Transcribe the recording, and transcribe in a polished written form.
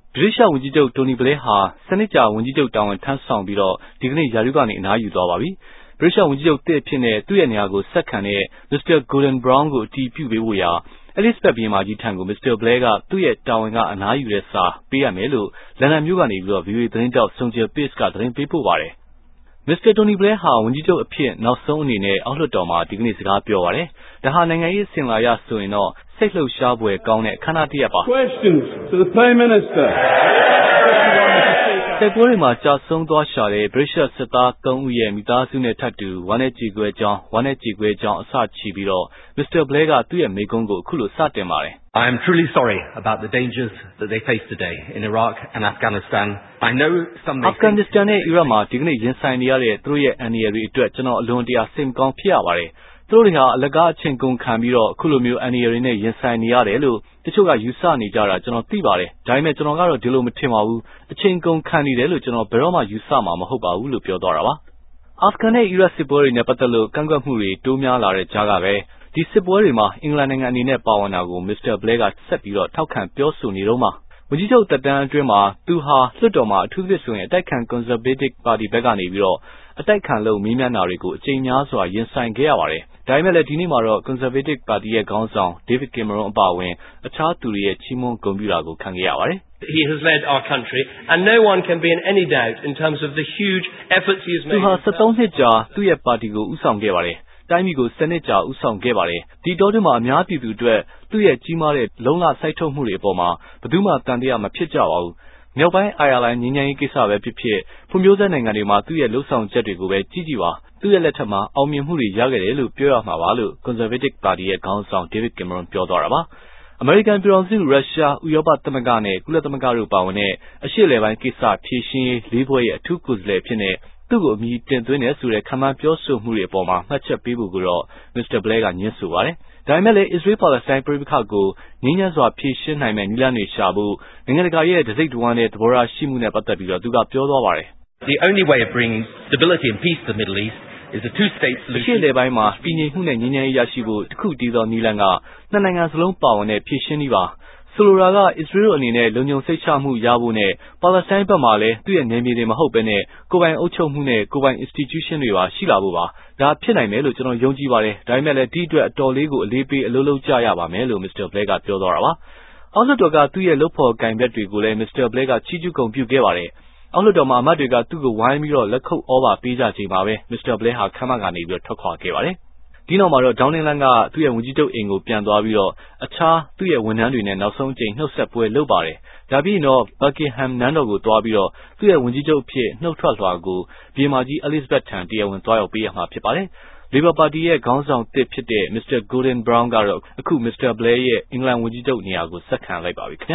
ဗြိတိရှဝန်ကြီးချုပ်တိုနီဘလဲဟာစနစ်ကြာဝန်ကြီးချုပ်တာဝန်ထမ်းဆောင်ပြီးတော့ဒီကနေ့ရာထူးကနေအနားယူသွားပါပြီဗြိတိရှဝန်ကြီးချုပ်တစ်အဖြစ်နဲ့သူ့ရဲ့နေရာကိုဆက်ခံတဲ့ Mr. Gordon Brown ကိုအတည်ပြုပေးဖို့ရာ Elizabeth ဘုရင်မကြီးထံကို Mr. Blair ကသူ့ရဲ့တာဝန်ကအနားယူတဲ့စာပေးရမယ်လို့လန်ဒန်မြို့ကနေပြီးတော့ VOA သတင်းတောက် Sonjil Pace ကသတင်းပေးပို့ပါတယ်Mr. Tony Blair ဟာဝန်ကြီးချုပ်အဖြစ်နောက်ဆုံးအနေနဲ့အောက်လွှတ်တော်မှာဒီကနေ့စကားပြောပါတယ်။ဒါဟာနိုင်ငံရေးအစဉ်လာရဆိုရင်တော့စိတ်လှုပ်ရှားပွဲကောင်းတဲ့အခမ်းအနားတစ်ရပ်ပါ။ Questions to the Prime Minister. တိုက်ပွဲတွေမှာကြာဆုံးသွားရှာတဲ့ British စစ်သား3ဦးရဲ့မိသားစုနဲ့ထပ်တူဝမ်းနဲ့ကြေကွဲကြောင်းအစချီပြီးတော့ Mr. Blair ကသူ့ရဲ့မိန့်ခွန်းကိုအခုလိုစတင်ပါတယ် I am truly sorry about the dangers that they face today in Iraq and Afghanistan. I know some Afghanistan နဲ့ Iraq မှာဒီကနေ့ရင်ဆိုင်နေရတဲ့သူတို့ရဲ့အန္တရာယ်တွေအတွက်ကျွန်တော်အလွန်တရာစိတ်မကောင်းဖြစ်ရပါတယ်။သူတို့တွေဟာအလကားအချိန်ကုန်ခံပြီးတော့အခုလိုမျိုးအန္တရာယ်တွေနဲ့ရင်ဆိုင်နေရတယ်လို့တချို့ကယူဆနေကြတာကျွန်တော်သိပါတယ်။ဒါပေမဲ့ကျွန်တော်ကတော့ဒီလိုမထင်ပါဘူး။အချိန်ကုန်ခံနေတယ်လို့ကျွန်တော်ဘယ်တော့မှယူဆမှာမဟုတ်ပါဘူးလို့ပြောသွားတာပါ။ Afghan နဲ့ Iraq စစ်ပွဲတွေနဲ့ပတ်သက်လို့ကန့်ကွက်မှုတွေတိုးများလာတဲ့ကြားကပဲဒီစစ်ပွဲတွေမှာအင်္ဂလန်နိုင်ငံအနေနဲ့ပါဝင်တာကို Mr. Blair ကဆက်ပြီးတော့ထောက်ခံပြောဆိုနေတော့မှဝန်ကြီးချုပ်သက်တမ်းအတွင်းမှာသူဟာလွှတ်တော်မှာအထူးသဖြင့်ဆိုရင်အတိုက်ခံ Conservative Party ဘက်ကနေပြီးတော့အတိုက်ခံလို့မေးမြန်းတာတွေကိုအကြိမ်များစွာရင်ဆိုင်ခဲ့ရပါတယ်။ဒါပေမဲ့လည်းဒီနေ့မှာတော့ Conservative Party ရဲ့ခေါင်းဆောင် David Cameron အပါအဝင်အခြားသူတွေရဲ့ချီးမွမ်းဂုဏ်ပြုတာကိုခံခဲ့ရပါတယ်။ He has led our country and no one can be in any doubt in terms of the huge efforts he has made. သူဟာ73နှစ်ကြာသူ့ရဲ့ပါတီကိုဦးဆောင်ခဲ့ပါတယ်။တိုင်းပြည်ကိုစနစ်ကြာဦးဆောင်ခဲ့ပါတယ်။ဒီတောတွင်းမှာအများပြည်သူအတွက်သူ့ရဲ့ကြီးမားတဲ့လုံလစိုက်ထုတ်မှုတွေအပေါ်မှာဘယ်သူမှတန်တရားမဖြစ်ကြပါဘူး။မြောက်ပိုင်းအိုင်ယာလန်ငြိမ်းချမ်းရေးကိစ္စပဲဖြစ်ဖြစ်ဖွံ့ဖြိုးဆဲနိုင်ငံတွေမှာသူ့ရဲ့လှုပ်ဆောင်ချက်တွေကိုပဲကြည့်ပါ။သူ့ရဲ့လက်ထက်မှာအောင်မြင်မှုတွေရခဲ့တယ်လို့ပြောရမှာပါလို့ Conservative Party ရဲ့ခေါင်းဆောင် David Cameron ပြောသွားတာပါ။အမေရိကန်ပြည်ထောင်စုရုရှားဥရောပသမဂ္ဂနဲ့ကုလသမဂ္ဂတို့ပါဝင်တဲ့အရှေ့အလယ်ပိုင်းကိစ္စဖြေရှင်းရေး၄ဘွဲ့ရဲ့အထူးကိုယ်စားလှယ်အဖြစ်နဲ့သူ့ကိုအမည်တင်သွင်းတယ်ဆိုတဲ့ခံမှန်းပြောဆိုမှုတွေအပေါ်မှာမှတ်ချက်ပေးဖို့ကိုတော့ Mr. Blair ကညွှန်းဆိုပါတယ်။ဒါပေမဲ့လည်း Israel-Palestine ပဋိပက္ခကိုငြိမ်းချမ်းစွာဖြေရှင်းနိုင်မယ့်နည်းလမ်းတွေရှာဖို့နိုင်ငံတကာရဲ့တစိတ်တဝမ်းတဲ့သဘောထားရှိမှုနဲ့ပတ်သက်ပြီးတော့သူကပြောသွားပါတယ်။ The only way of bringing stability and peace to the Middle East is a two-state solution. ရှေ့လေပိုင်းမှာတည်ငြိမ်မှုနဲ့ငြိမ်းချမ်းရေးရရှိဖို့တခုတည်းသောနည်းလမ်းကနှစ်နိုင်ငံစလုံးပါဝင်တဲ့ဖြေရှင်းနည်းပါဆိုလိုတာက Israel အနေနဲ့လုံခြုံစိတ်ချမှုရဖို့နဲ့ Palestine ဘက်မှာလည်းသူ့ရဲ့နယ်မြေတွေမဟုတ်ဘဲနဲ့ကိုယ်ပိုင်အုပ်ချုပ်မှုနဲ့ကိုယ်ပိုင် institution တွေပါရှိလာဖို့ပါဒါဖြစ်နိုင်မယ်လို့ကျွန်တော်ယုံကြည်ပါတယ်ဒါပေမဲ့လည်းဒီအတွက်အတော်လေးကိုအလေးပေးအလုပ်လုပ်ကြရပါမယ်လို့ Mr. Blair ကပြောသွားတာပါအောက်လွှတ်တော်ကသူ့ရဲ့လုပ်ဖော်ကိုင်ဘက်တွေကိုလည်း Mr. Blair ကချီးကျူးဂုဏ်ပြုခဲ့ပါတယ်အောက်လွှတ်တော်မှာအမတ်တွေကသူ့ကိုဝိုင်းပြီးတော့လက်ခုပ်ဩဘာပေးကြချိန်မှာပဲ Mr. Blair ဟာခမ်းမကနေပြီးတော့ထွက်ခွာခဲ့ပါတယ်ဒီနောက်မှာတော့ Downing Land ကသူ့ရဲ့ဝန်ကြီးချုပ်အိမ်ကိုပြန်သွားပြီးတော့အခြားသူ့ရဲ့ဝန်ထမ်းတွေနဲ့နောက်ဆုံးအကြိမ်နှုတ်ဆက်ပွဲလုပ်ပါတယ်။ဒါပြီးရင်တော့ Buckingham နန်းတော်ကိုသွားပြီးတော့သူ့ရဲ့ဝန်ကြီးချုပ်အဖြစ်နှုတ်ထွက်လွှာကိုဘုရင်မကြီး Elizabeth ထံတရားဝင်သွားရောက်ပေးရမှာဖြစ်ပါတယ်။ Labour Party ရဲ့ခေါင်းဆောင်တစ်ဖြစ်တဲ့ Mr. Gordon Brown ကတော့အခု Mr. Blair ရဲ့အင်္ဂလန်ဝန်ကြီးချုပ်နေရာကိုဆက်ခံလိုက်ပါပြီခင်ဗျ